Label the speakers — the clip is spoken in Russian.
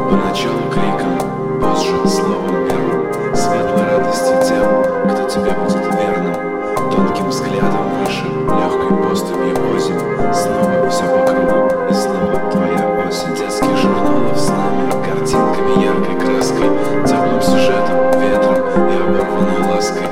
Speaker 1: Поначалу криком, позже словом первым, светлой радости тем, кто тебе будет верным. Тонким взглядом выше, легкой поступью озимь. Снова все по кругу, и снова твоя осень. Детских журналов с нами, картинками яркой краской, теплым сюжетом, ветром и оборванной лаской.